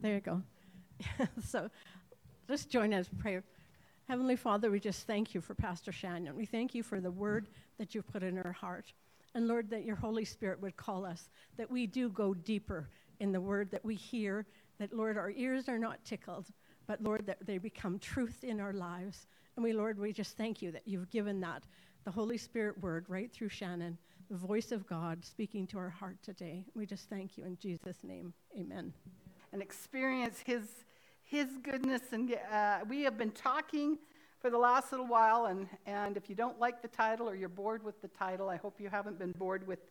There you go. So just join us in prayer. Heavenly Father, we just thank you for Pastor Shannon. We thank you for the word that you've put in her heart. And Lord, that your Holy Spirit would call us, that we do go deeper in the word that we hear, that, Lord, our ears are not tickled, but, Lord, that they become truth in our lives. And Lord, we just thank you that you've given that, the Holy Spirit word, right through Shannon, the voice of God speaking to our heart today. We just thank you in Jesus' name. Amen. And experience his goodness. And we have been talking for the last little while, and if you don't like the title or you're bored with the title, I hope you haven't been bored with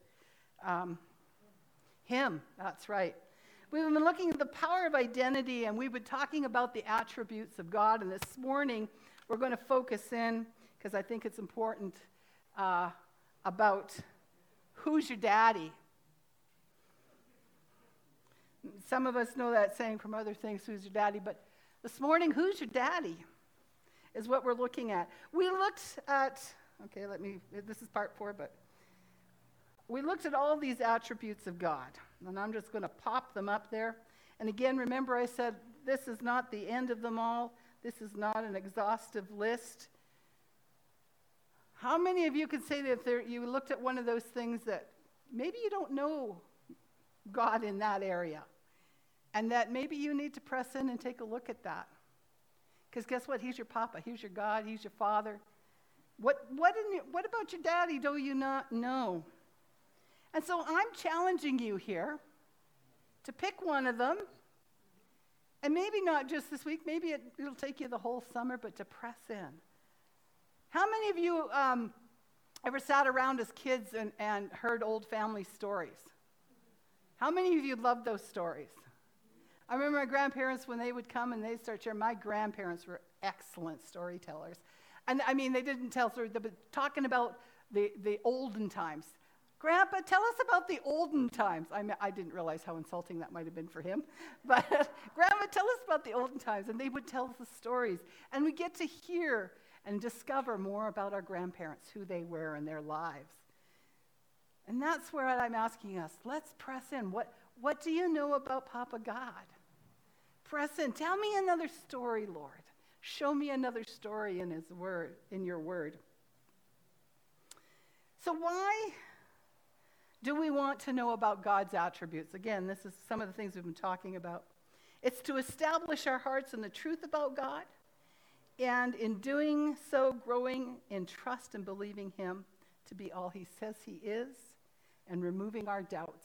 him. That's right. We've been looking at the power of identity, and we've been talking about the attributes of God, and this morning we're going to focus in, because I think it's important, about who's your daddy. Some of us know that saying from other things, who's your daddy, but this morning, who's your daddy is what we're looking at. We looked at, this is part 4, but we looked at all these attributes of God, and I'm just going to pop them up there. And again, remember I said this is not the end of them all. This is not an exhaustive list. How many of you could say that if you looked at one of those things that maybe you don't know God in that area, and that maybe you need to press in and take a look at that? Because guess what? He's your papa. He's your God. He's your father. What about your daddy do you not know? And so I'm challenging you here to pick one of them, and maybe not just this week. Maybe it'll take you the whole summer, but to press in. How many of you ever sat around as kids and heard old family stories? How many of you loved those stories? I remember my grandparents, when they would come and they'd start sharing, my grandparents were excellent storytellers. And I mean, they didn't tell stories, but talking about the olden times. Grandpa, tell us about the olden times. I didn't realize how insulting that might have been for him. But Grandma, tell us about the olden times. And they would tell us the stories. And we get to hear and discover more about our grandparents, who they were in their lives. And that's where I'm asking us, let's press in. What do you know about Papa God? Press in. Tell me another story, Lord. Show me another story in his word, in your word. So why do we want to know about God's attributes? Again, this is some of the things we've been talking about. It's to establish our hearts in the truth about God, and in doing so, growing in trust and believing him to be all he says he is, and removing our doubts.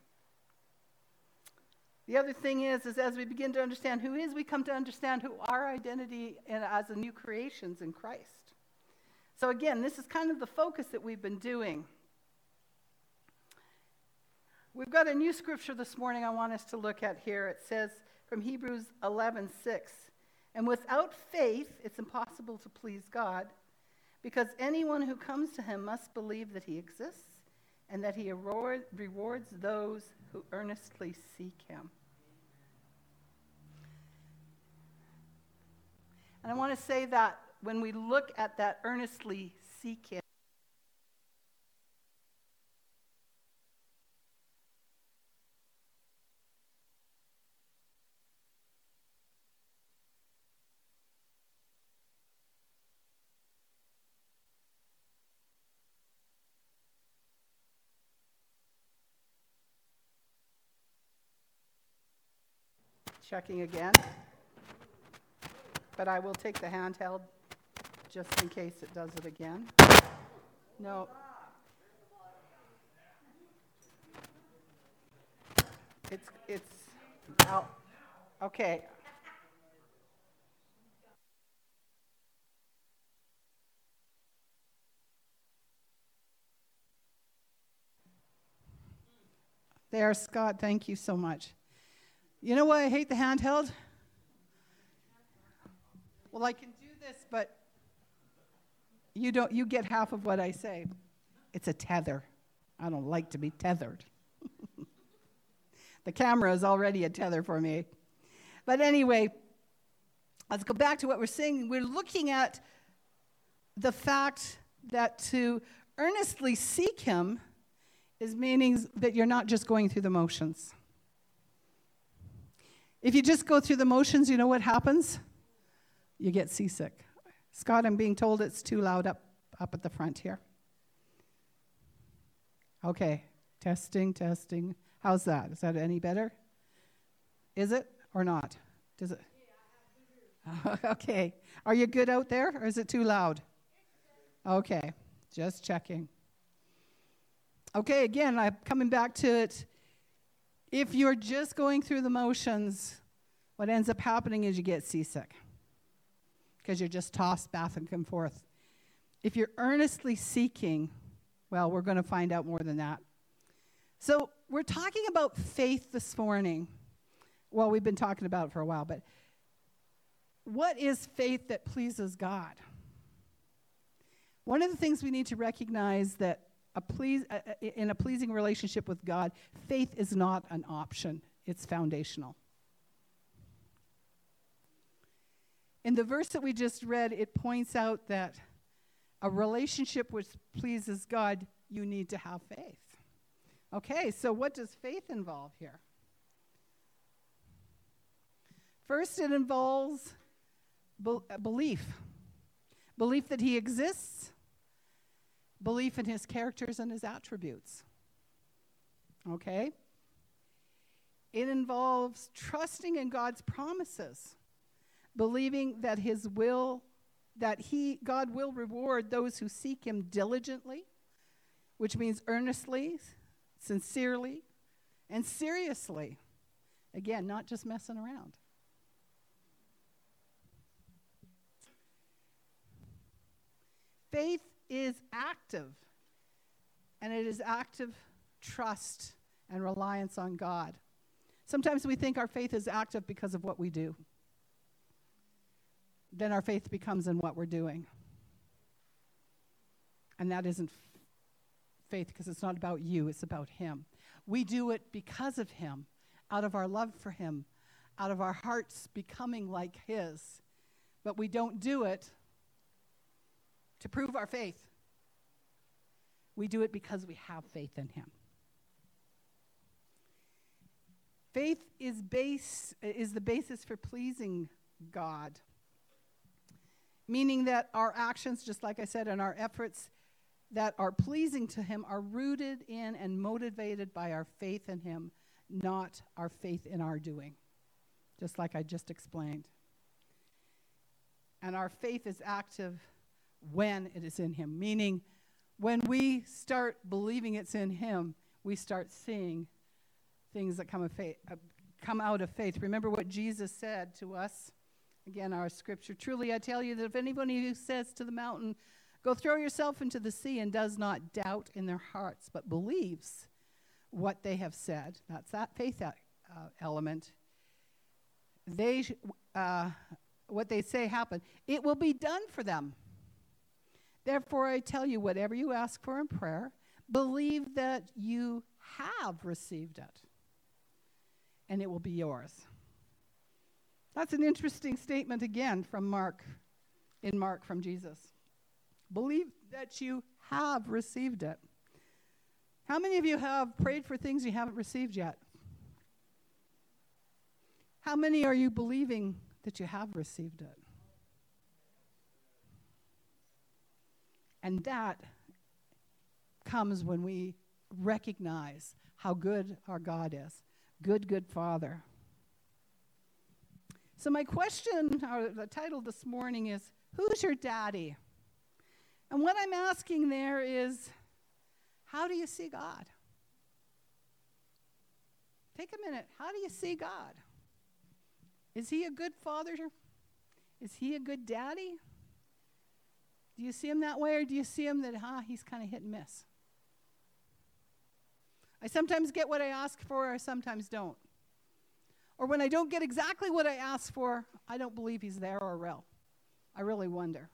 The other thing is as we begin to understand who he is, we come to understand who our identity as a new creations in Christ. So again, this is kind of the focus that we've been doing. We've got a new scripture this morning I want us to look at here. It says from Hebrews 11:6, and without faith, it's impossible to please God, because anyone who comes to him must believe that he exists and that he rewards those who earnestly seek him. And I want to say that when we look at that earnestly seek him, checking again. But I will take the handheld just in case it does it again. No. It's out. Okay. There, Scott, thank you so much. You know why I hate the handheld? Well, I can do this, but you get half of what I say. It's a tether. I don't like to be tethered. The camera is already a tether for me. But anyway, let's go back to what we're saying. We're looking at the fact that to earnestly seek him is meaning that you're not just going through the motions. If you just go through the motions, you know what happens? You get seasick. Scott, I'm being told it's too loud up at the front here. Okay, testing. How's that? Is that any better? Is it or not? Does it? Okay. Are you good out there, or is it too loud? Okay, just checking. Okay, again, I'm coming back to it. If you're just going through the motions, what ends up happening is you get seasick because you're just tossed back and forth. If you're earnestly seeking, well, we're going to find out more than that. So we're talking about faith this morning. Well, we've been talking about it for a while, but what is faith that pleases God? One of the things we need to recognize that in a pleasing relationship with God, faith is not an option. It's foundational. In the verse that we just read, it points out that a relationship which pleases God, you need to have faith. Okay, so what does faith involve here? First, it involves belief. Belief that he exists. Belief in his characters and his attributes. Okay? It involves trusting in God's promises. Believing that God will reward those who seek him diligently, which means earnestly, sincerely, and seriously. Again, not just messing around. Faith is active, and it is active trust and reliance on God. Sometimes we think our faith is active because of what we do. Then our faith becomes in what we're doing. And that isn't faith, because it's not about you, it's about him. We do it because of him, out of our love for him, out of our hearts becoming like his. But we don't do it to prove our faith. We do it because we have faith in him. Faith is the basis for pleasing God, meaning that our actions, just like I said, and our efforts that are pleasing to him are rooted in and motivated by our faith in him, not our faith in our doing, just like I just explained. And our faith is active when it is in him, meaning when we start believing it's in him, we start seeing things that come out of faith. Remember what Jesus said to us? Again, our scripture, truly I tell you that if anybody who says to the mountain, go throw yourself into the sea, and does not doubt in their hearts, but believes what they have said, that's that faith element, what they say happen, it will be done for them. Therefore, I tell you, whatever you ask for in prayer, believe that you have received it, and it will be yours. That's an interesting statement again from Mark from Jesus. Believe that you have received it. How many of you have prayed for things you haven't received yet? How many are you believing that you have received it? And that comes when we recognize how good our God is. Good Father. So my question, or the title this morning is, who's your daddy? And what I'm asking there is, how do you see God? Take a minute. How do you see God? Is he a good father? Is he a good daddy? Do you see him that way, or do you see him that, he's kind of hit and miss? I sometimes get what I ask for, I sometimes don't. Or when I don't get exactly what I ask for, I don't believe he's there or real. I really wonder.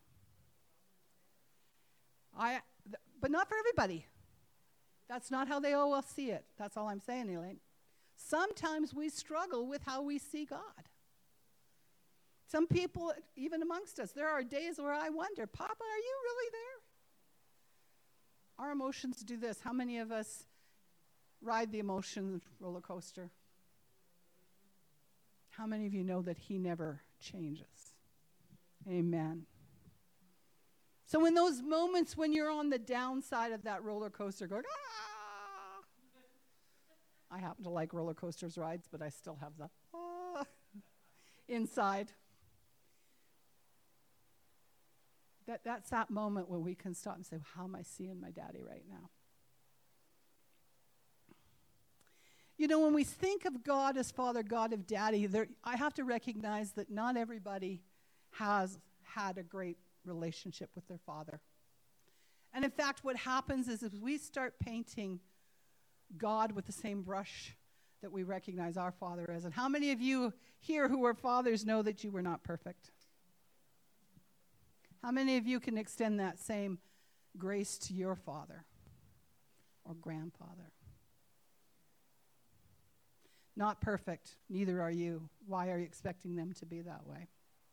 But not for everybody. That's not how they all will see it. That's all I'm saying, Elaine. Sometimes we struggle with how we see God. Some people, even amongst us, there are days where I wonder, Papa, are you really there? Our emotions do this. How many of us ride the emotion roller coaster? How many of you know that he never changes? Amen. So in those moments when you're on the downside of that roller coaster going, ah! I happen to like roller coasters rides, but I still have the inside. That's that moment when we can stop and say, how am I seeing my daddy right now? You know, when we think of God as Father, God of Daddy, I have to recognize that not everybody has had a great relationship with their father. And in fact, what happens is if we start painting God with the same brush that we recognize our Father as, and how many of you here who are fathers know that you were not perfect? How many of you can extend that same grace to your father or grandfather? Not perfect, neither are you. Why are you expecting them to be that way?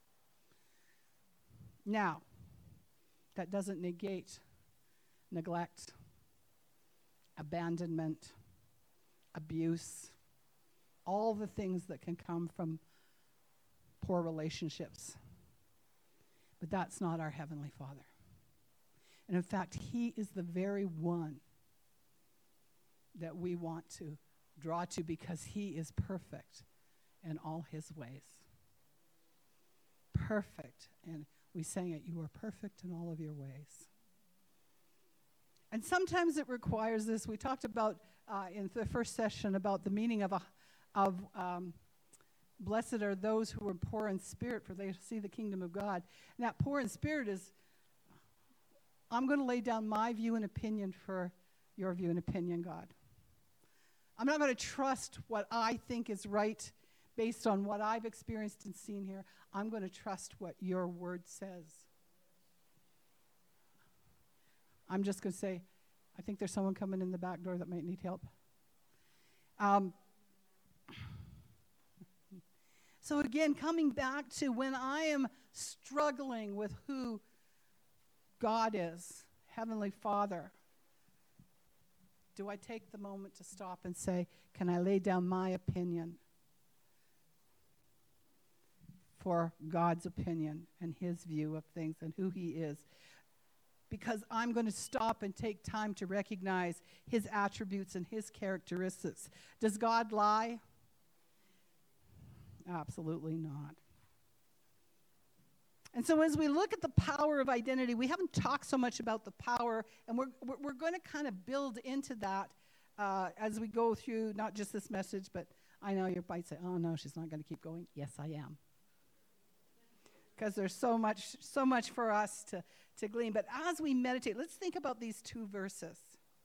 Now, that doesn't negate neglect, abandonment, abuse, all the things that can come from poor relationships. But that's not our Heavenly Father. And in fact, he is the very one that we want to draw to because he is perfect in all his ways. Perfect. And we sang it, you are perfect in all of your ways. And sometimes it requires this. We talked about in the first session about the meaning of blessed are those who are poor in spirit, for they see the kingdom of God. And that poor in spirit is, I'm going to lay down my view and opinion for your view and opinion, God. I'm not going to trust what I think is right based on what I've experienced and seen here. I'm going to trust what your word says. I'm just going to say, I think there's someone coming in the back door that might need help. So again, coming back to when I am struggling with who God is, Heavenly Father, do I take the moment to stop and say, can I lay down my opinion for God's opinion and his view of things and who he is? Because I'm going to stop and take time to recognize his attributes and his characteristics. Does God lie? Absolutely not. And so as we look at the power of identity, we haven't talked so much about the power, and we're going to kind of build into that as we go through not just this message, but I know you might say, oh no, she's not going to keep going. Yes, I am. Because there's so much for us to glean. But as we meditate, let's think about these two verses.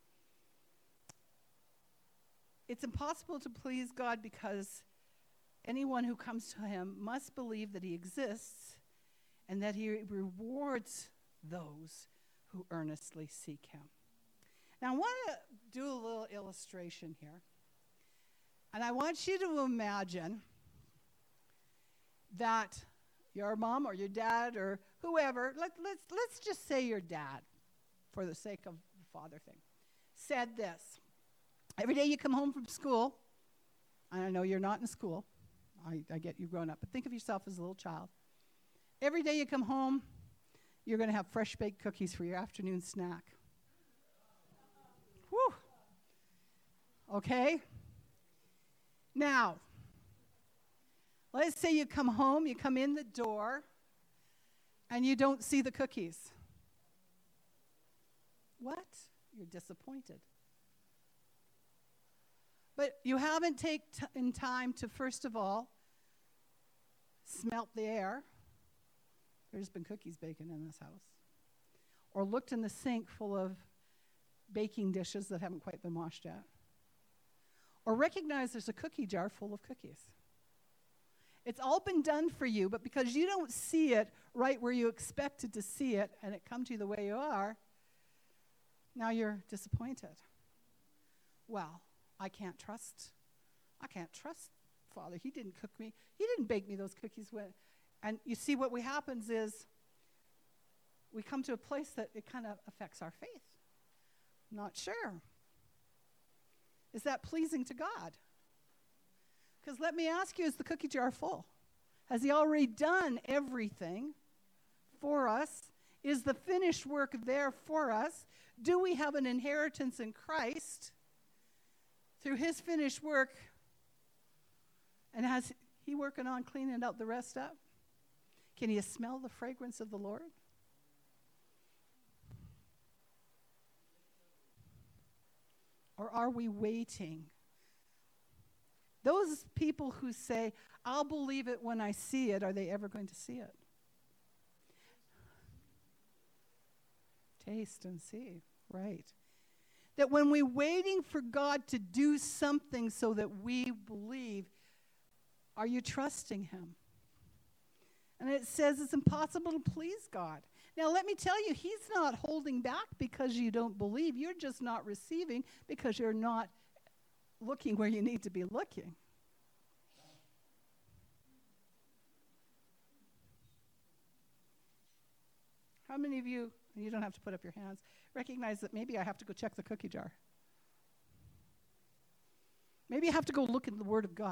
It's impossible to please God because anyone who comes to him must believe that he exists and that he rewards those who earnestly seek him. Now, I want to do a little illustration here. And I want you to imagine that your mom or your dad or whoever, let's just say your dad, for the sake of the father thing, said this. Every day you come home from school, and I know you're not in school. I get you grown up, but think of yourself as a little child. Every day you come home, you're going to have fresh baked cookies for your afternoon snack. Whew. Okay? Now, let's say you come home, you come in the door, and you don't see the cookies. What? You're disappointed. But you haven't taken time to, first of all, smelt the air. There's been cookies baking in this house. Or looked in the sink full of baking dishes that haven't quite been washed out. Or recognized there's a cookie jar full of cookies. It's all been done for you, but because you don't see it right where you expected to see it, and it come to you the way you are, now you're disappointed. Well, I can't trust Father. He didn't cook me. He didn't bake me those cookies. And you see what happens is we come to a place that it kind of affects our faith. Not sure. Is that pleasing to God? Because let me ask you, is the cookie jar full? Has he already done everything for us? Is the finished work there for us? Do we have an inheritance in Christ through his finished work? And has he working on cleaning out the rest up? Can you smell the fragrance of the Lord? Or are we waiting? Those people who say, I'll believe it when I see it, are they ever going to see it? Taste and see, right. That when we're waiting for God to do something so that we believe, are you trusting him? And it says it's impossible to please God. Now, let me tell you, he's not holding back because you don't believe. You're just not receiving because you're not looking where you need to be looking. How many of you, and you don't have to put up your hands, recognize that maybe I have to go check the cookie jar? Maybe I have to go look in the Word of God.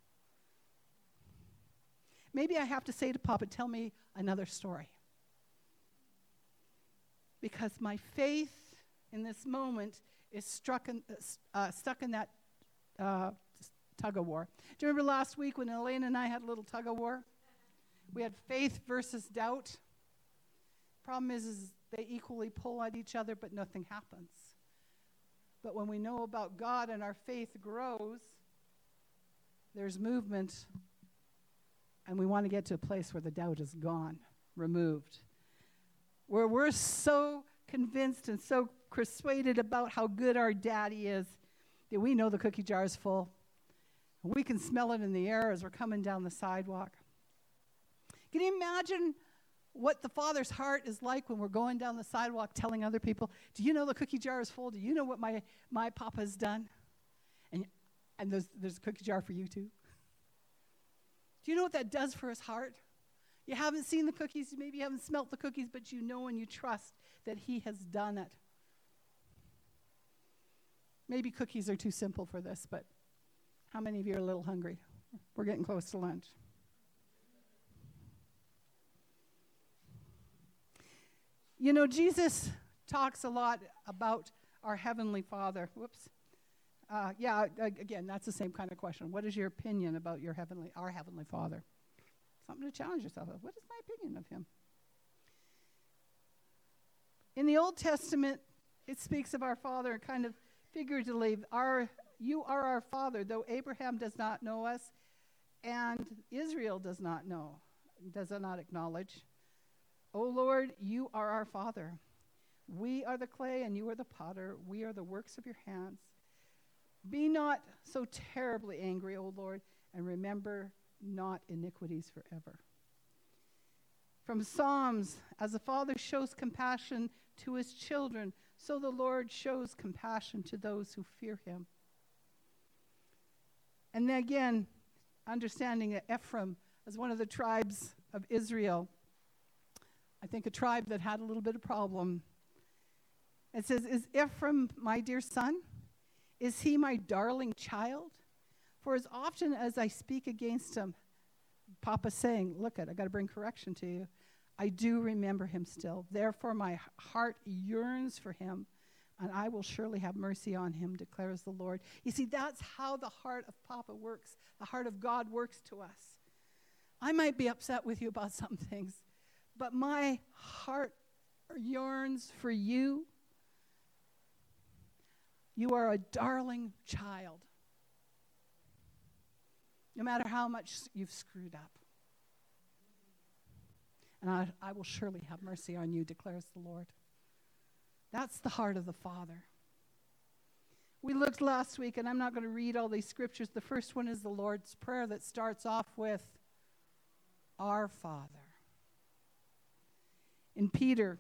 Maybe I have to say to Papa, tell me another story. Because my faith in this moment is stuck in that tug of war. Do you remember last week when Elaine and I had a little tug of war? We had faith versus doubt. Problem is they equally pull at each other, but nothing happens. But when we know about God and our faith grows, there's movement, and we want to get to a place where the doubt is gone, removed, where we're so convinced and so persuaded about how good our daddy is that we know the cookie jar is full. We can smell it in the air as we're coming down the sidewalk. Can you imagine what the Father's heart is like when we're going down the sidewalk telling other people, do you know the cookie jar is full? Do you know what my Papa's done? And there's a cookie jar for you too. Do you know what that does for his heart? You haven't seen the cookies, maybe you haven't smelt the cookies, but you know and you trust that he has done it. Maybe cookies are too simple for this, but how many of you are a little hungry? We're getting close to lunch. You know, Jesus talks a lot about our Heavenly Father. Whoops. Again, that's the same kind of question. What is your opinion about our Heavenly Father? Something to challenge yourself with. What is my opinion of him? In the Old Testament, it speaks of our Father kind of figuratively. You are our Father, though Abraham does not know us, and Israel does not acknowledge. O Lord, you are our Father. We are the clay, and you are the potter. We are the works of your hands. Be not so terribly angry, O Lord, and remember not iniquities forever. From Psalms, as the Father shows compassion to his children, so the Lord shows compassion to those who fear him. And then again, understanding that Ephraim as one of the tribes of Israel, I think a tribe that had a little bit of problem. It says, is Ephraim my dear son? Is he my darling child? For as often as I speak against him, Papa's saying, look, I got to bring correction to you. I do remember him still. Therefore my heart yearns for him, and I will surely have mercy on him, declares the Lord. You see, that's how the heart of Papa works. The heart of God works to us. I might be upset with you about some things, but my heart yearns for you. You are a darling child, no matter how much you've screwed up. And I will surely have mercy on you, declares the Lord. That's the heart of the Father. We looked last week, and I'm not going to read all these scriptures. The first one is the Lord's Prayer that starts off with, Our Father. In Peter,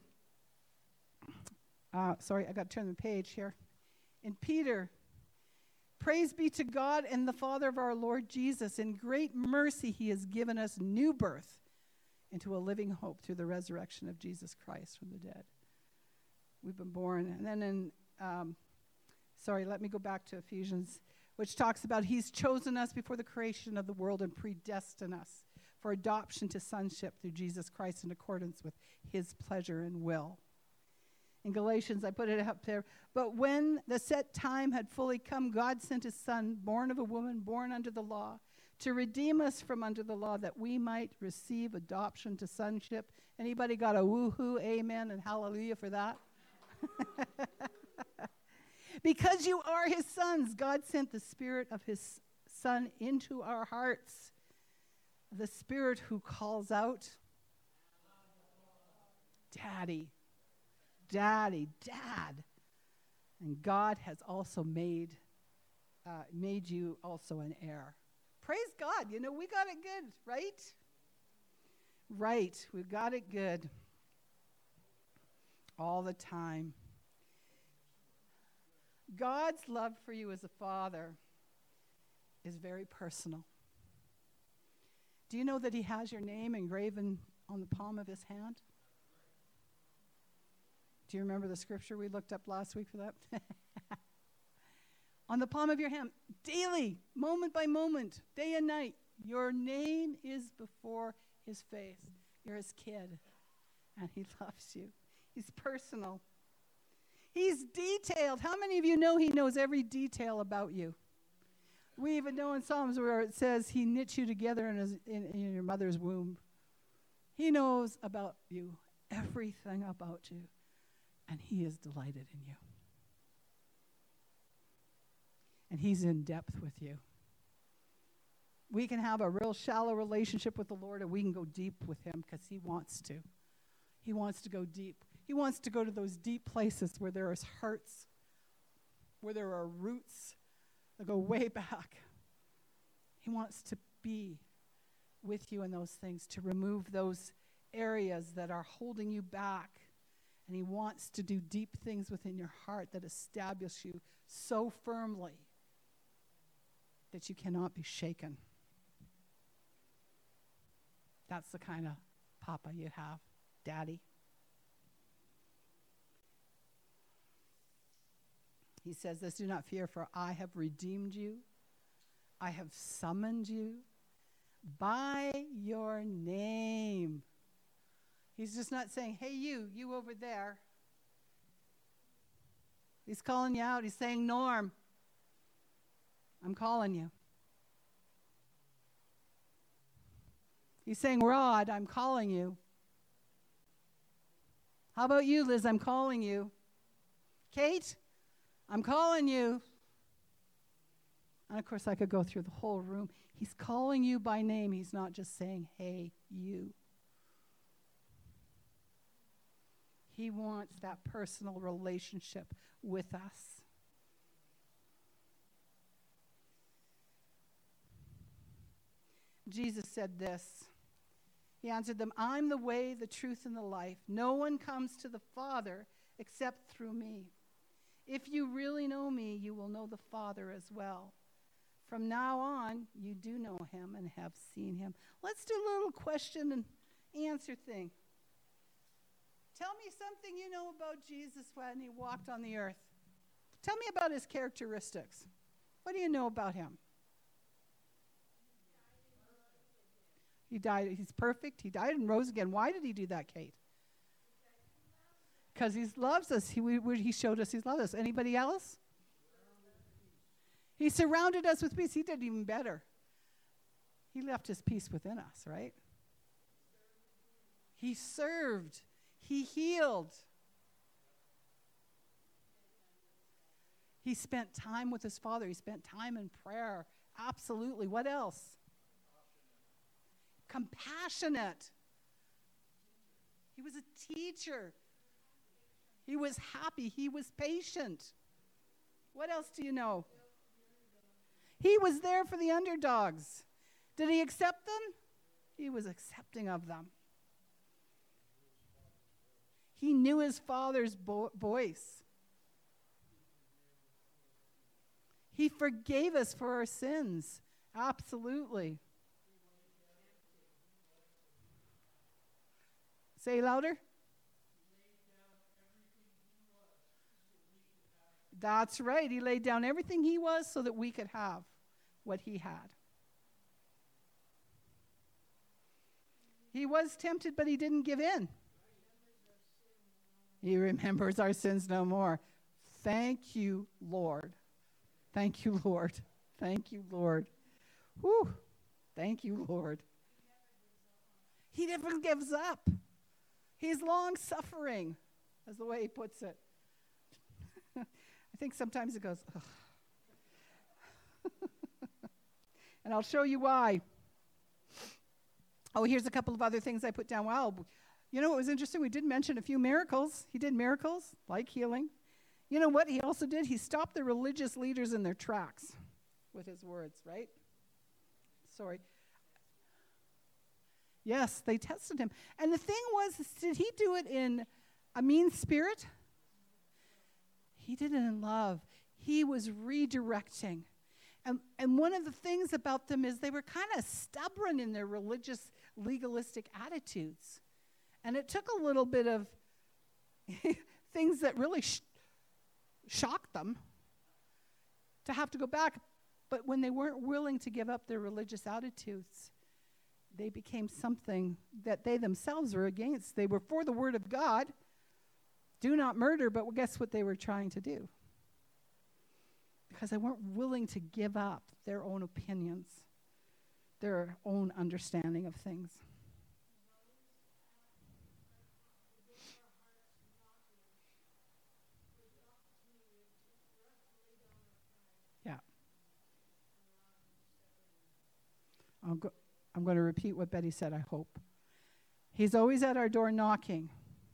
I got to turn the page here. In Peter, praise be to God and the Father of our Lord Jesus. In great mercy he has given us new birth into a living hope through the resurrection of Jesus Christ from the dead. We've been born. And then let me go back to Ephesians. which talks about he's chosen us before the creation of the world and predestined us for adoption to sonship through Jesus Christ in accordance with his pleasure and will. In Galatians, I put it up there, but when the set time had fully come, God sent his son, born of a woman, born under the law, to redeem us from under the law, that we might receive adoption to sonship. Anybody got a woo-hoo, amen, and hallelujah for that? Because you are his sons, God sent the Spirit of his Son into our hearts, the Spirit who calls out, Daddy, Daddy, Dad. And God has also made you also an heir. Praise God. You know, we got it good, right? Right. We got it good all the time. God's love for you as a father is very personal. Do you know that he has your name engraven on the palm of his hand? Do you remember the scripture we looked up last week for that? On the palm of your hand, daily, moment by moment, day and night, your name is before his face. You're his kid, and he loves you. He's personal. He's detailed. How many of you know he knows every detail about you? We even know in Psalms where it says he knit you together in your mother's womb. He knows about you, everything about you, and he is delighted in you. And he's in depth with you. We can have a real shallow relationship with the Lord, or we can go deep with him because he wants to. He wants to go deep. He wants to go to those deep places where there is hurts, where there are roots that go way back. He wants to be with you in those things, to remove those areas that are holding you back. And he wants to do deep things within your heart that establish you so firmly that you cannot be shaken. That's the kind of papa you have, Daddy. He says this, do not fear, for I have redeemed you. I have summoned you by your name. He's just not saying, hey, you over there. He's calling you out. He's saying, Norm, I'm calling you. He's saying, Rod, I'm calling you. How about you, Liz? I'm calling you. Kate, I'm calling you. And of course, I could go through the whole room. He's calling you by name. He's not just saying, hey, you. He wants that personal relationship with us. Jesus said this. He answered them, I'm the way, the truth, and the life. No one comes to the Father except through me. If you really know me, you will know the Father as well. From now on, you do know him and have seen him. Let's do a little question and answer thing. Tell me something you know about Jesus when he walked on the earth. Tell me about his characteristics. What do you know about him? He died. He's perfect. He died and rose again. Why did he do that, Kate? Because he loves us. He showed us he loves us. Anybody else? He surrounded us with peace. He did even better. He left his peace within us, right? He served. He healed. He spent time with his Father. He spent time in prayer. Absolutely. What else? Compassionate. He was a teacher. He was happy. He was patient. What else do you know? He was there for the underdogs. Did he accept them? He was accepting of them. He knew his Father's voice. He forgave us for our sins. Absolutely. Say louder. That's right. He laid down everything he was so that we could have what he had. He was tempted, but he didn't give in. He remembers our sins no more. Thank you, Lord. Thank you, Lord. Thank you, Lord. Whew. Thank you, Lord. He never gives up. He's long-suffering, is the way he puts it. I think sometimes it goes, and I'll show you why. Oh, here's a couple of other things I put down. Wow. You know what was interesting? We did mention a few miracles. He did miracles, like healing. You know what he also did? He stopped the religious leaders in their tracks with his words, right? Sorry. Yes, they tested him. And the thing was, did he do it in a mean spirit? He did it in love. He was redirecting. And one of the things about them is they were kind of stubborn in their religious, legalistic attitudes. And it took a little bit of things that really shocked them to have to go back. But when they weren't willing to give up their religious attitudes, they became something that they themselves were against. They were for the word of God. Do not murder, but guess what they were trying to do? Because they weren't willing to give up their own opinions, their own understanding of things. Yeah. I'm going to repeat what Betty said, I hope. He's always at our door knocking,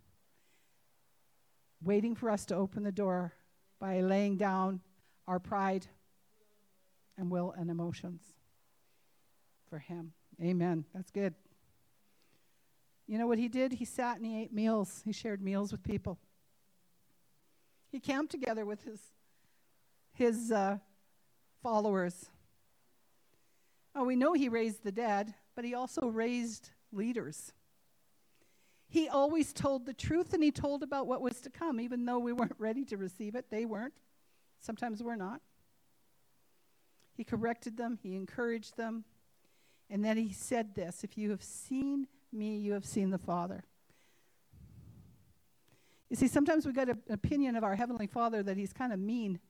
waiting for us to open the door by laying down our pride and will and emotions for him. Amen. That's good. You know what he did? He sat and he ate meals. He shared meals with people. He camped together with his followers. Oh, we know he raised the dead, but he also raised leaders. He always told the truth, and he told about what was to come, even though we weren't ready to receive it. They weren't. Sometimes we're not. He corrected them. He encouraged them. And then he said this, if you have seen me, you have seen the Father. You see, sometimes we got an opinion of our Heavenly Father that he's kind of mean,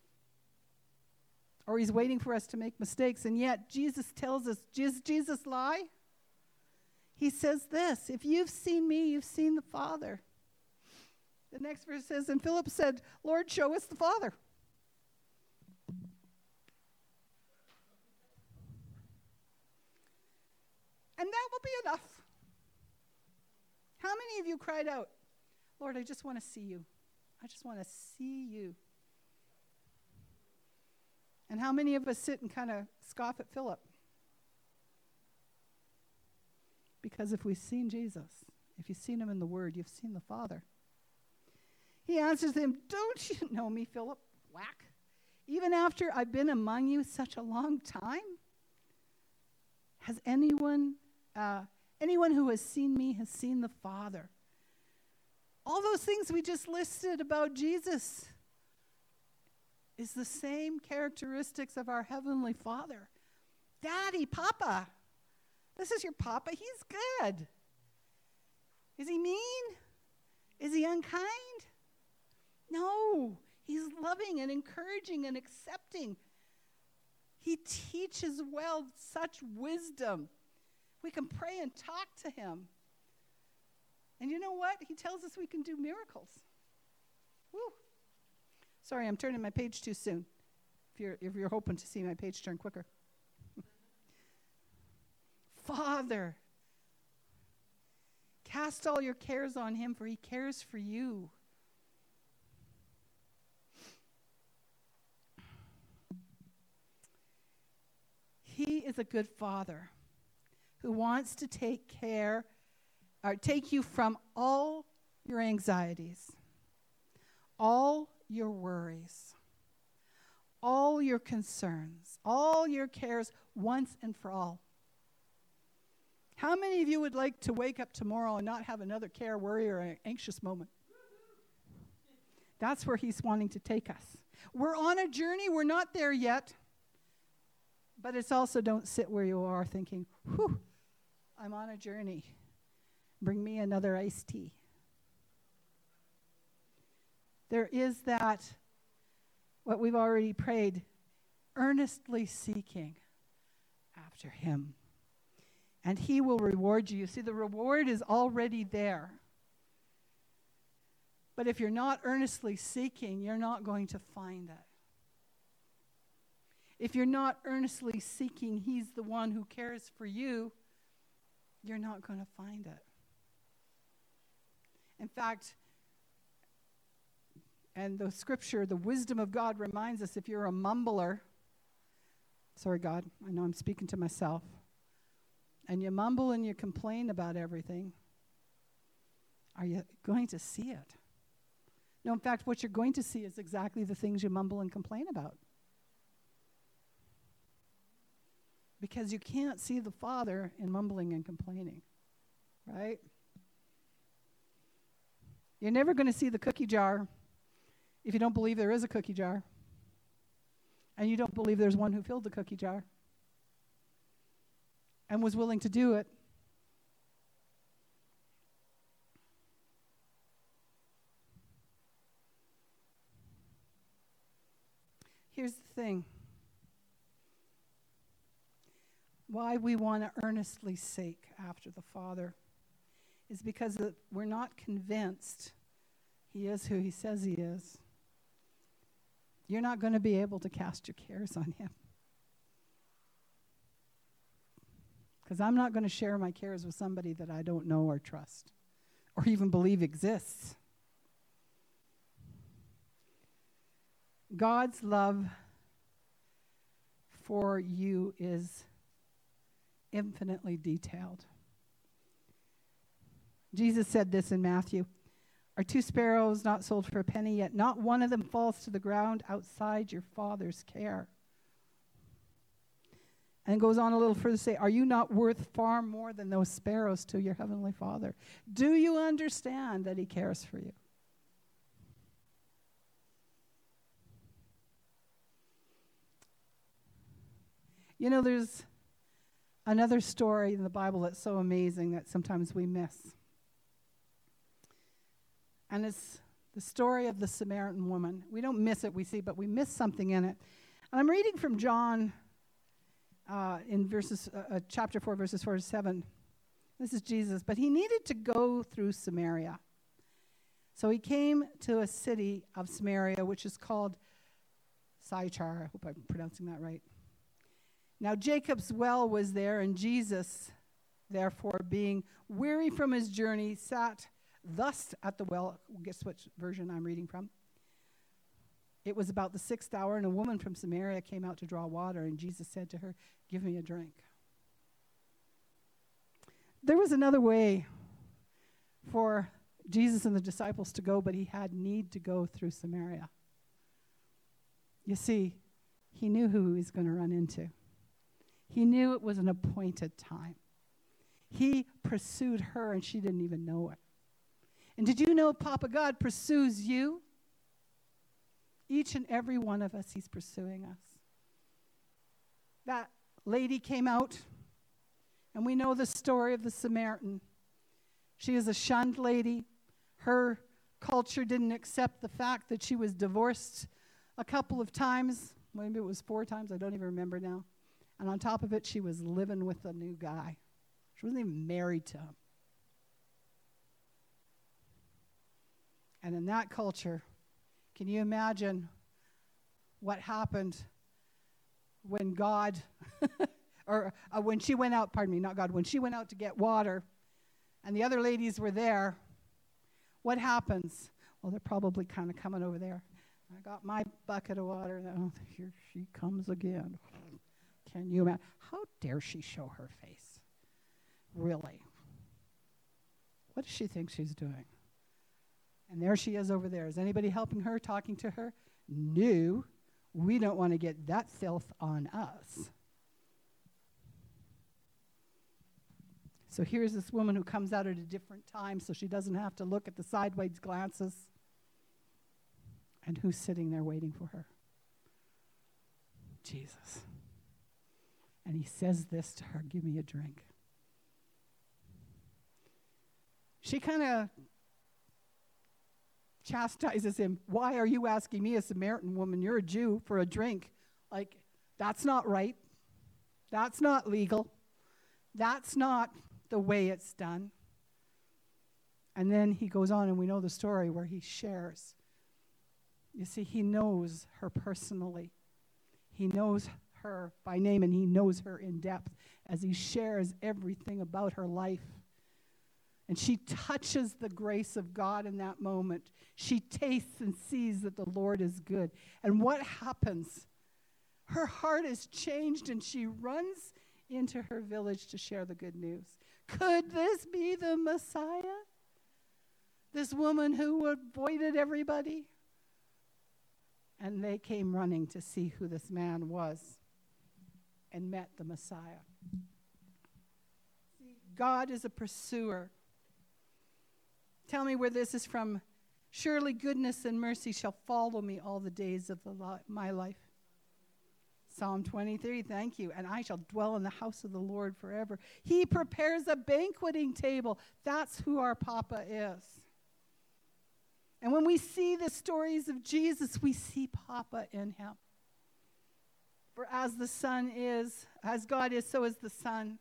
or he's waiting for us to make mistakes. And yet Jesus tells us, does Jesus lie? He says this, if you've seen me, you've seen the Father. The next verse says, and Philip said, Lord, show us the Father. And that will be enough. How many of you cried out, Lord, I just want to see you. I just want to see you. And how many of us sit and kind of scoff at Philip? Because if we've seen Jesus, if you've seen him in the Word, you've seen the Father. He answers him, don't you know me, Philip? Whack. Even after I've been among you such a long time? Has anyone who has seen me has seen the Father? All those things we just listed about Jesus is the same characteristics of our Heavenly Father. Daddy, Papa. This is your Papa. He's good. Is he mean? Is he unkind? No. He's loving and encouraging and accepting. He teaches well, such wisdom. We can pray and talk to him. And you know what? He tells us we can do miracles. Woo. Sorry, I'm turning my page too soon. If you're hoping to see my page turn quicker. Father, cast all your cares on him, for he cares for you. He is a good Father who wants to take you from all your anxieties, all your worries, all your concerns, all your cares once and for all. How many of you would like to wake up tomorrow and not have another care, worry, or an anxious moment? That's where he's wanting to take us. We're on a journey. We're not there yet. But it's also don't sit where you are thinking, whew, I'm on a journey. Bring me another iced tea. There is that, what we've already prayed, earnestly seeking after him. And he will reward you. You see, the reward is already there. But if you're not earnestly seeking, you're not going to find it. If you're not earnestly seeking, he's the one who cares for you, you're not going to find it. In fact, and the scripture, the wisdom of God reminds us, if you're a mumbler, sorry, God, I know I'm speaking to myself, and you mumble and you complain about everything, are you going to see it? No, in fact, what you're going to see is exactly the things you mumble and complain about. Because you can't see the Father in mumbling and complaining, right? You're never going to see the cookie jar if you don't believe there is a cookie jar. And you don't believe there's one who filled the cookie jar and was willing to do it. Here's the thing. Why we want to earnestly seek after the Father is because we're not convinced he is who he says he is. You're not going to be able to cast your cares on him. Because I'm not going to share my cares with somebody that I don't know or trust or even believe exists. God's love for you is infinitely detailed. Jesus said this in Matthew, "Are 2 sparrows not sold for a penny, yet not one of them falls to the ground outside your Father's care?" And goes on a little further to say, "Are you not worth far more than those sparrows to your heavenly Father? Do you understand that he cares for you?" You know, there's another story in the Bible that's so amazing that sometimes we miss. And it's the story of the Samaritan woman. We don't miss it, we see, but we miss something in it. And I'm reading from John in chapter 4, verses 4 to 7. This is Jesus. "But he needed to go through Samaria. So he came to a city of Samaria, which is called Sychar." I hope I'm pronouncing that right. "Now Jacob's well was there, and Jesus, therefore, being weary from his journey, sat thus at the well." Guess which version I'm reading from? "It was about the 6th hour, and a woman from Samaria came out to draw water, and Jesus said to her, 'Give me a drink.'" There was another way for Jesus and the disciples to go, but he had need to go through Samaria. You see, he knew who he was going to run into. He knew it was an appointed time. He pursued her, and she didn't even know it. And did you know Papa God pursues you? Each and every one of us, he's pursuing us. That lady came out, and we know the story of the Samaritan. She is a shunned lady. Her culture didn't accept the fact that she was divorced a couple of times. Maybe it was 4 times. I don't even remember now. And on top of it, she was living with a new guy. She wasn't even married to him. And in that culture, can you imagine what happened when God, or when she went out, pardon me, not God, when she went out to get water and the other ladies were there? What happens? Well, they're probably kind of coming over there. I got my bucket of water, and oh, here she comes again. Can you imagine? How dare she show her face? Really? What does she think she's doing? And there she is over there. Is anybody helping her, talking to her? No, we don't want to get that filth on us. So here's this woman who comes out at a different time so she doesn't have to look at the sideways glances. And who's sitting there waiting for her? Jesus. And he says this to her, give me a drink. She kind of chastises him. Why are you asking me, a Samaritan woman, you're a Jew, for a drink? Like, that's not right. That's not legal. That's not the way it's done. And then he goes on, and we know the story where he shares. You see, he knows her personally. He knows her by name, and he knows her in depth as he shares everything about her life. And she touches the grace of God in that moment. She tastes and sees that the Lord is good. And what happens? Her heart is changed, and she runs into her village to share the good news. Could this be the Messiah? This woman who avoided everybody? And they came running to see who this man was and met the Messiah. See, God is a pursuer. Tell me where this is from. Surely goodness and mercy shall follow me all the days of my life. Psalm 23, thank you. And I shall dwell in the house of the Lord forever. He prepares a banqueting table. That's who our Papa is. And when we see the stories of Jesus, we see Papa in him. For as the Son is, as God is, so is the Son.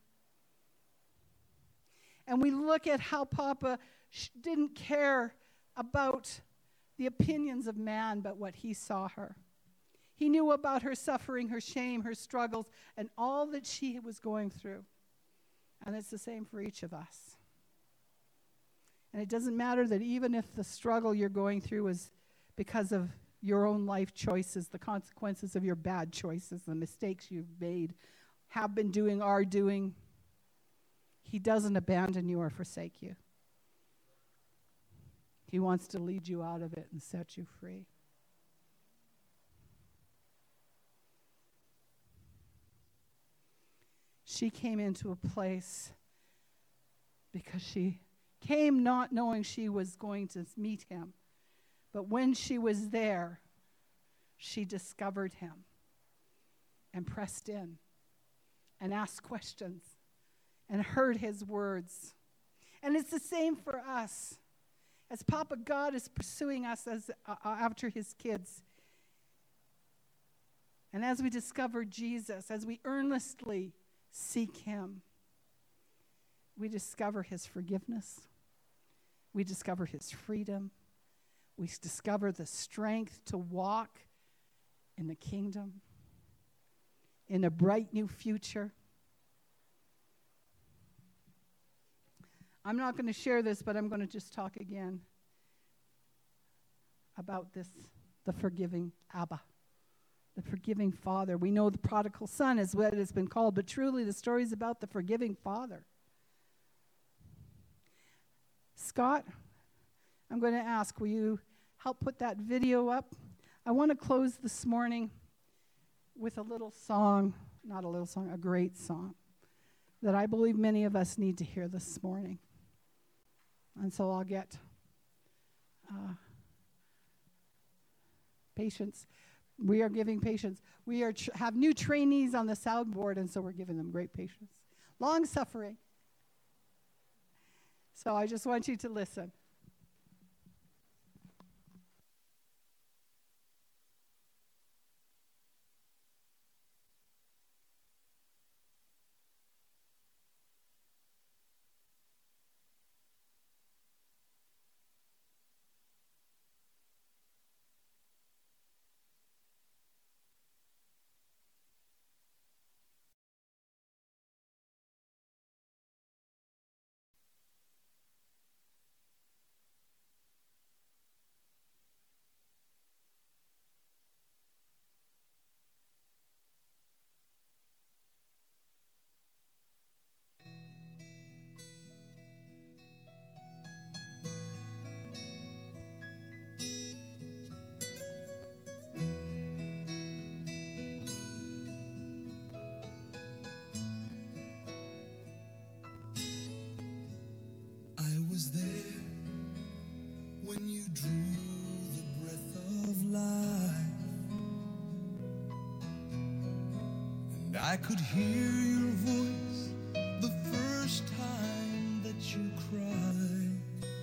And we look at how Papa didn't care about the opinions of man, but what he saw her. He knew about her suffering, her shame, her struggles, and all that she was going through. And it's the same for each of us. And it doesn't matter that even if the struggle you're going through is because of your own life choices, the consequences of your bad choices, the mistakes you've made, have been doing, are doing, he doesn't abandon you or forsake you. He wants to lead you out of it and set you free. She came into a place because she came not knowing she was going to meet him. But when she was there, she discovered him and pressed in and asked questions and heard his words. And it's the same for us. As Papa God is pursuing us as after his kids. And as we discover Jesus, as we earnestly seek him, we discover his forgiveness. We discover his freedom. We discover the strength to walk in the kingdom, in a bright new future. I'm not going to share this, but I'm going to just talk again about this, the forgiving Abba, the forgiving Father. We know the prodigal son is what it's been called, but truly the story is about the forgiving Father. Scott, I'm going to ask, will you help put that video up? I want to close this morning with a little song, not a little song, a great song that I believe many of us need to hear this morning. And so I'll get patience. We are giving patience. We are have new trainees on the soundboard, and so we're giving them great patience. Long suffering. So I just want you to listen. I was there when you drew the breath of life. I could hear your voice the first time that you cried.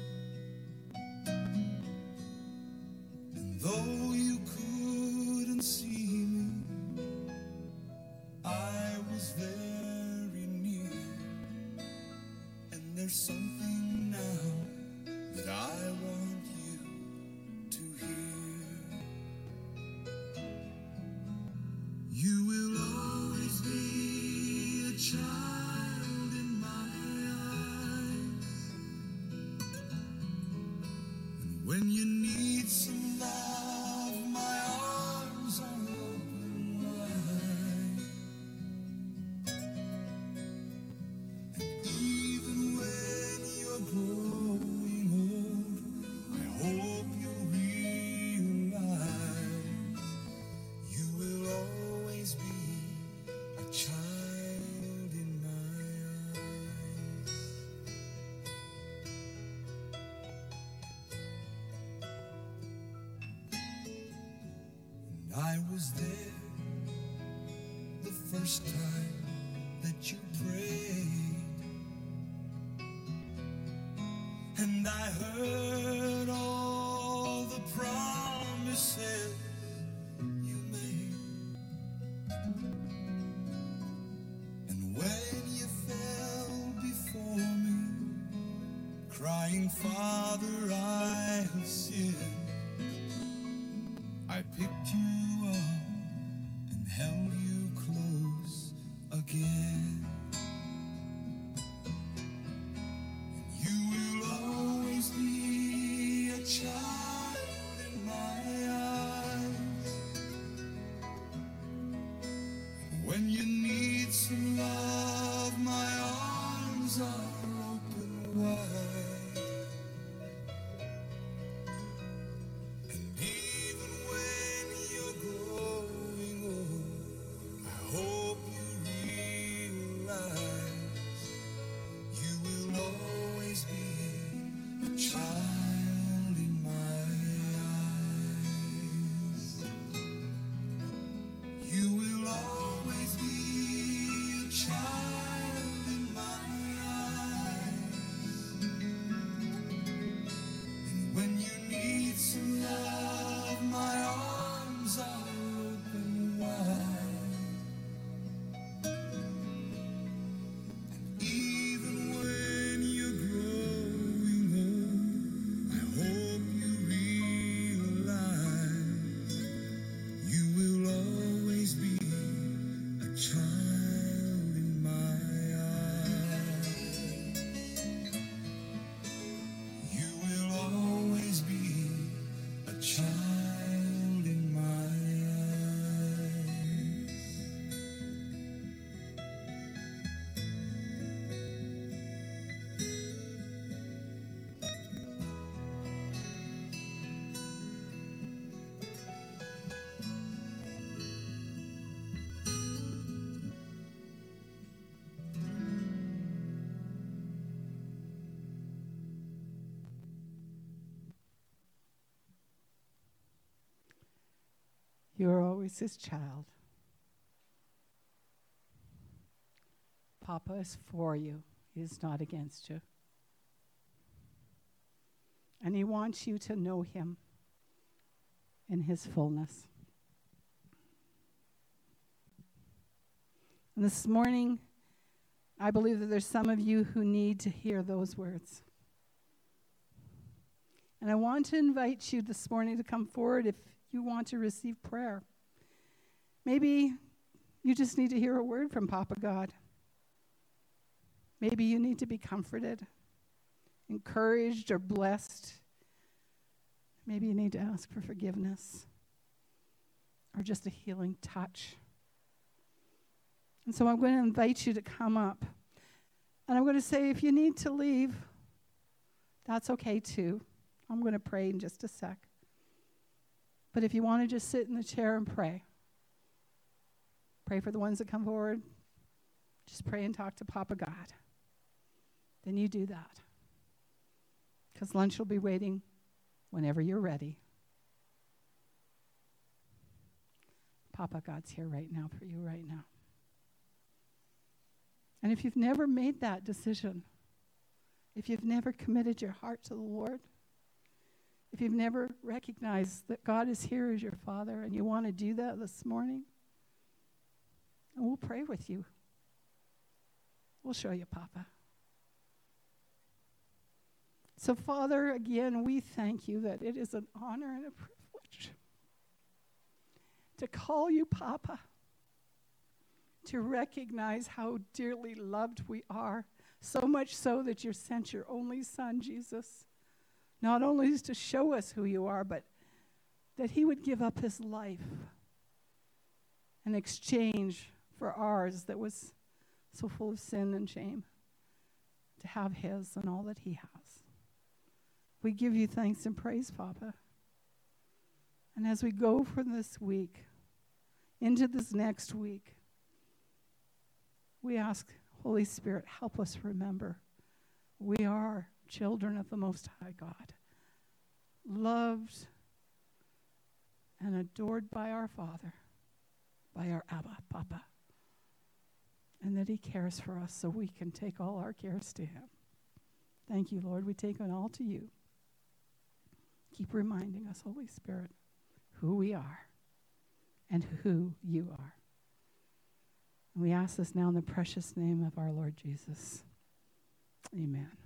And though you couldn't see me, I was very near. And there's something now that I want you to hear. You will always be a child in my eyes. And when you need some love, my arms are open wide. And even when you're growing old, I hope you realize you will always be a child in my eyes. And I was there the first time that you prayed, and I heard all the promises you made. And when you fell before me, crying, Father, I have sinned, I picked you up and held you close again. You will always be a child in my eyes. When you need some love, my arms are open wide. And even when you're growing old, I hope you realize you will always be a child in my eyes. You will always be a child in my eyes. And when you need some love, my arms are open wide. Even when you're growing old, I hope you realize you will always be a child in my eyes. You will always be a child in my eyes. You're always his child. Papa is for you. He is not against you. And he wants you to know him in his fullness. And this morning, I believe that there's some of you who need to hear those words. And I want to invite you this morning to come forward if you want to receive prayer. Maybe you just need to hear a word from Papa God. Maybe you need to be comforted, encouraged, or blessed. Maybe you need to ask for forgiveness or just a healing touch. And so I'm going to invite you to come up. And I'm going to say, if you need to leave, that's okay too. I'm going to pray in just a sec. But if you want to just sit in the chair and pray for the ones that come forward, just pray and talk to Papa God. Then you do that. Because lunch will be waiting whenever you're ready. Papa God's here right now for you right now. And if you've never made that decision, if you've never committed your heart to the Lord, if you've never recognized that God is here as your Father and you want to do that this morning, and we'll pray with you. We'll show you, Papa. So, Father, again, we thank you that it is an honor and a privilege to call you Papa, to recognize how dearly loved we are, so much so that you sent your only Son, Jesus, not only to show us who you are, but that he would give up his life in exchange for ours that was so full of sin and shame, to have his and all that he has. We give you thanks and praise, Papa. And as we go from this week into this next week, we ask, Holy Spirit, help us remember we are children of the Most High God, loved and adored by our Father, by our Abba, Papa, and that he cares for us so we can take all our cares to him. Thank you, Lord. We take it all to you. Keep reminding us, Holy Spirit, who we are and who you are. And we ask this now in the precious name of our Lord Jesus. Amen.